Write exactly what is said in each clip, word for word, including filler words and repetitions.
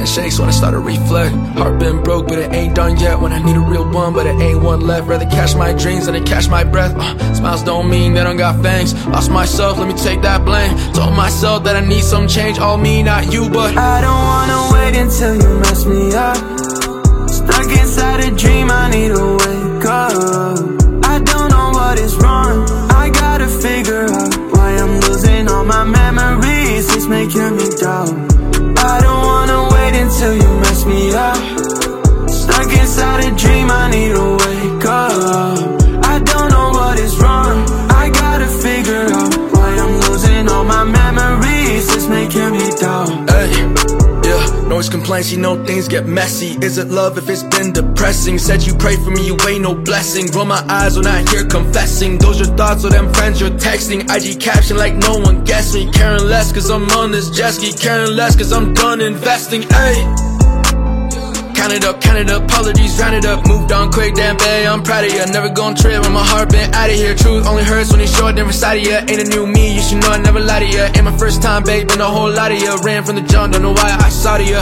hand shakes when I start to reflect. Heart been broke, but it ain't done yet. When I need a real one, but it ain't one left. Rather catch my dreams than to catch my breath. uh, Smiles don't mean they don't got fangs. Lost myself, let me take that blame. Told myself that I need some change. All me, not you, but I don't wanna wait until you mess me up. Stuck inside a dream, I need to wake up. I don't know what is wrong, I gotta figure out why I'm losing all my memories. It's making me doubt. I don't wanna wait until you mess me up. Stuck inside a dream, I need to wake up. I don't know what is wrong, I gotta figure out why I'm losing all my memories. It's making me doubt. Hey, yeah, noise complaints, you know things get messy. Is it love if it's been depressing? Said you pray for me, you ain't no blessing. Roll my eyes when I hear confessing. Those your thoughts or them friends you're texting. I G caption like no one gets me. Caring less cause I'm on this jet ski. Caring less cause I'm done investing. Ayy, count it up, count it up, apologies, round it up. Moved on quick, damn babe, I'm proud of ya. Never gon' trip when my heart been out of here. Truth only hurts when it's short, never side of ya. Ain't a new me, you should know I never lie to ya. Ain't my first time, babe, been a whole lot of ya. Ran from the jump, don't know why I saw to ya.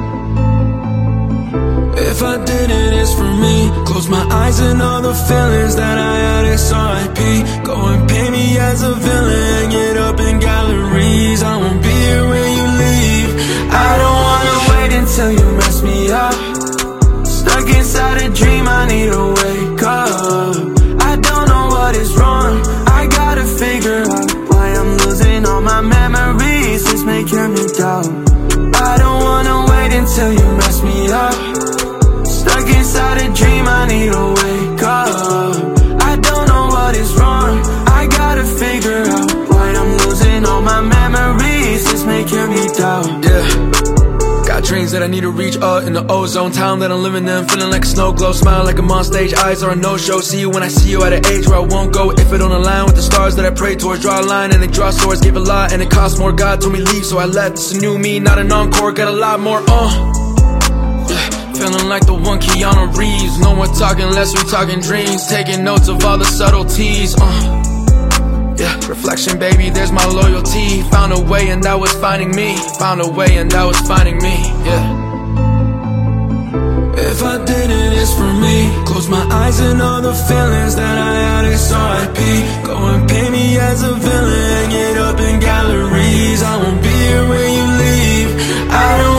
If I did it, it's for me. Close my eyes and all the feelings that I had, it's R I P. Go and pay me as a villain, get up in galleries. I won't be here when you leave. I don't wanna wait until you mess me up. Stuck inside a dream, I need to wake up. I don't know what is wrong, I gotta figure out why I'm losing all my memories. It's making me doubt. I don't wanna wait until you mess me up. Stuck inside a dream, I need to wake up. I don't know what is wrong, I gotta figure out why I'm losing all my memories. It's making me doubt. Yeah, got dreams that I need to reach up in the ozone town that I'm living in. Feeling like a snow globe, smiling like I'm on stage. Eyes are a no-show. See you when I see you at an age where I won't go if it don't align with the stars that I pray towards. Draw a line and they draw swords. Gave a lot and it cost more. God told me leave, so I left. This a new me, not an encore. Got a lot more. Uh, yeah, feeling like the one Keanu Reeves. No more talking unless we talking dreams. Taking notes of all the subtleties. Uh. Yeah, reflection, baby, there's my loyalty. Found a way and that was finding me. Found a way and that was finding me, yeah. If I did it, it's for me. Close my eyes and all the feelings that I had, it's R I P. Go and pay me as a villain, get up in galleries. I won't be here when you leave. I don't